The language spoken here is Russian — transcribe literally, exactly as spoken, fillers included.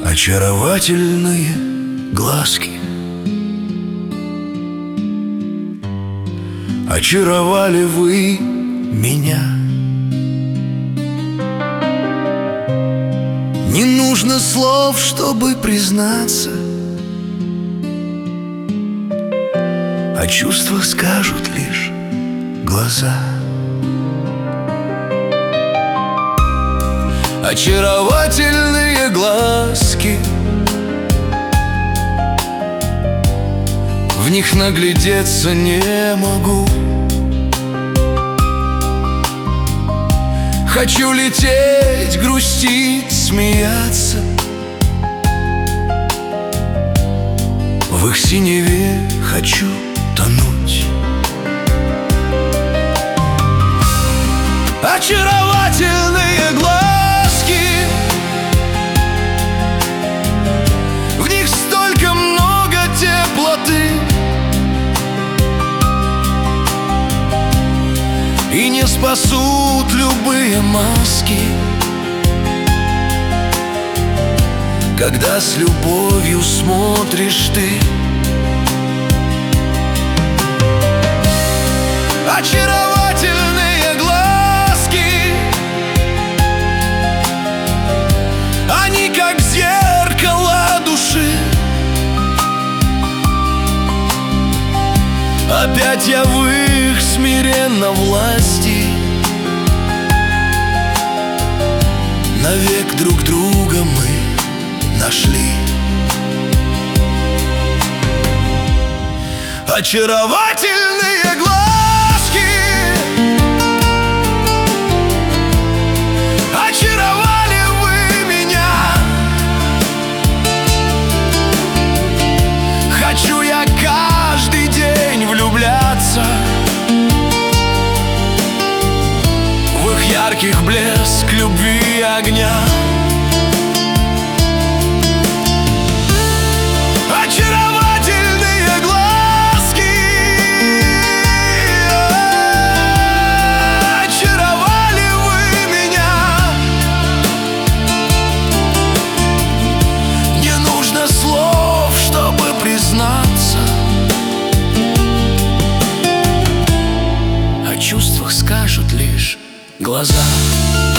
Очаровательные глазки очаровали вы меня. Не нужно слов, чтобы признаться, о чувствах скажут лишь глаза. Очаровательные глазки, в них наглядеться не могу. Хочу лететь, грустить, смеяться, в их синеве хочу тонуть. Очаровательные глазки, в них столько много теплоты, и не спасут любые маски, когда с любовью смотришь ты. Очаровательные глазки, они как зеркало души. Опять я в их смиренно власти, навек друг друга мы нашли. Очаровательные глазки очаровали вы меня. Хочу я каждый день влюбляться в их ярких блеск любви огня. Очаровательные глазки очаровали вы меня. Не нужно слов, чтобы признаться, о чувствах скажут лишь глаза.